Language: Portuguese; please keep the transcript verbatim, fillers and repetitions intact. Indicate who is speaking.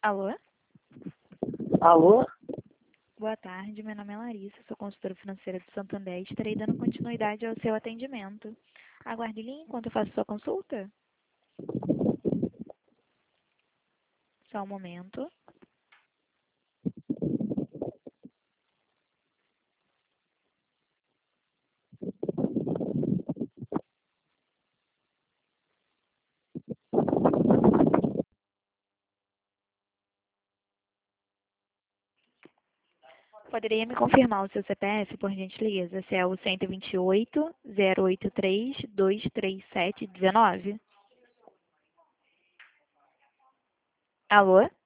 Speaker 1: Alô?
Speaker 2: Alô?
Speaker 1: Boa tarde, meu nome é Larissa, sou consultora financeira do Santander e estarei dando continuidade ao seu atendimento. Aguarde em linha enquanto eu faço sua consulta. Só um momento. Poderia me confirmar o seu C P F, por gentileza? Se é o cento e vinte e oito, zero oito três, dois três sete, dezenove? Alô?